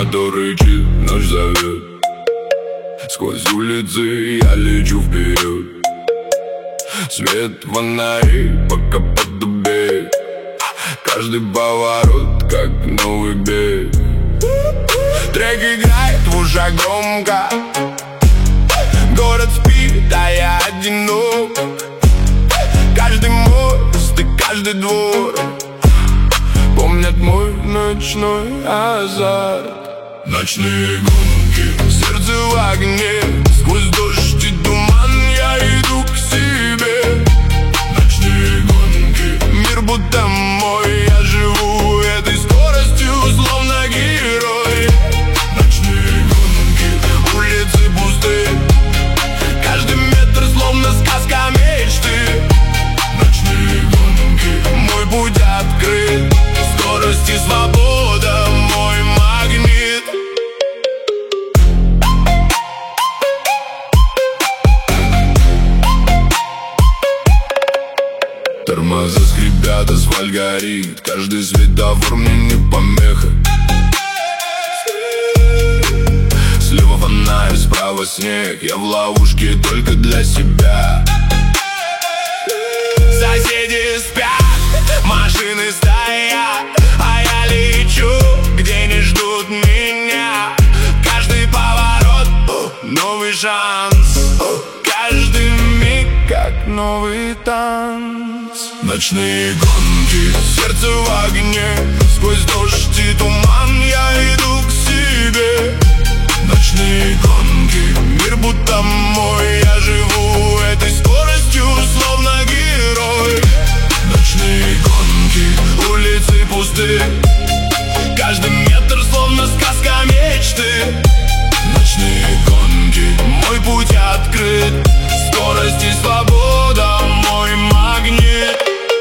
мотор рычит, ночь зовет. Сквозь улицы я лечу вперед. Свет фонарей пока подубеет. Каждый поворот как новый бег. Трек играет в ушах громко. Город спит, а я одинок. Каждый мост и каждый двор помнят мой ночной азарт. Ночные гонки, сердце в огне. Сквозь дождь и туман я иду к себе. Ночные гонки, мир будто мой. Я живу этой скоростью, словно герой. Ночные гонки, улицы пусты. Каждый метр словно сказка мечты. Ночные гонки, мой путь открыт. Скорость и свобода мой магнит. Тормоза скрипят, асфальт горит. Каждый светофор мне не помеха. Слева фонарь, справа снег. Я в ловушке только для себя. Соседи спят, машины стоят, а я лечу, где не ждут меня. Каждый поворот новый шанс. Каждый миг как новый танц. Ночные гонки, сердце в огне. Сквозь дождь и туман я иду к себе. Ночные гонки, мир будто мой. Я живу этой скоростью, словно герой. Ночные гонки, улицы пусты. Каждый метр словно сказка мечты. Ночные гонки, мой путь открыт. Скорость и свобода мой магнит.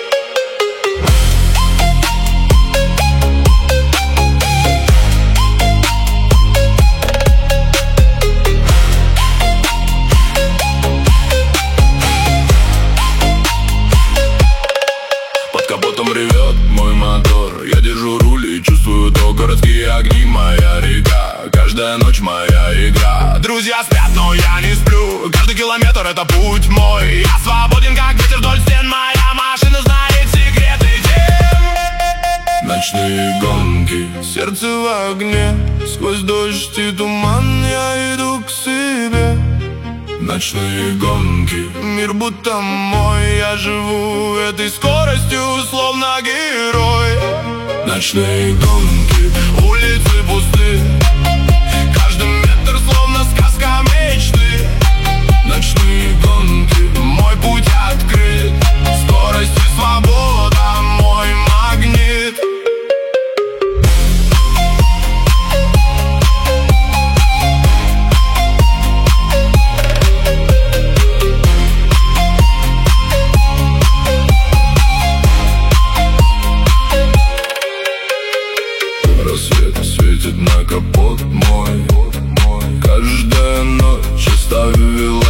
Под капотом ревет мой мотор. Я держу руль и чувствую то. Городские огни, моя река. Каждая ночь моя игра. Друзья спят, но я не сплю. Каждый километр это путь мой. Я свободен, как ветер вдоль стен. Моя машина знает секреты тем. Ночные гонки, сердце в огне. Сквозь дождь и туман я иду к себе. Ночные гонки, мир будто мой. Я живу этой скоростью, словно герой. Ночные гонки, улицы пусты. Каждый метр словно сказка мечты. Ночные гонки, мой путь открыт. Скорость и свобода мой магнит. Рассвет светит на капот мой. Каждая ночь оставила